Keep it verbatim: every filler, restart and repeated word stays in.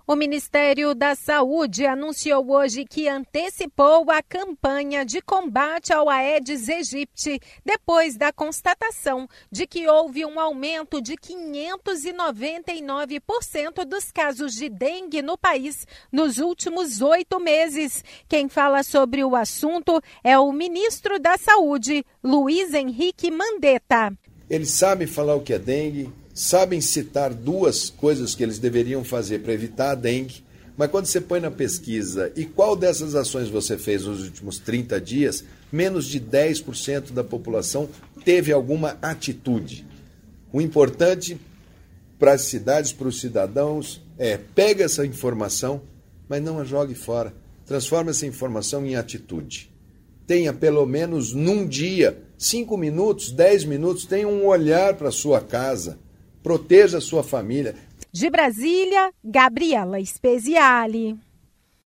O Ministério da Saúde anunciou hoje que antecipou a campanha de combate ao Aedes aegypti, depois da constatação de que houve um aumento de quinhentos e noventa e nove por cento dos casos de dengue no país nos últimos oito meses. Quem fala sobre o assunto é o ministro da Saúde, Luiz Henrique Mandetta. Eles sabem falar o que é dengue, sabem citar duas coisas que eles deveriam fazer para evitar a dengue, mas quando você põe na pesquisa e qual dessas ações você fez nos últimos trinta dias, menos de dez por cento da população teve alguma atitude. O importante para as cidades, para os cidadãos, é pega essa informação, mas não a jogue fora. Transforma essa informação em atitude. Tenha pelo menos num dia, cinco minutos, dez minutos, tenha um olhar para a sua casa. Proteja a sua família. De Brasília, Gabriela Speziale.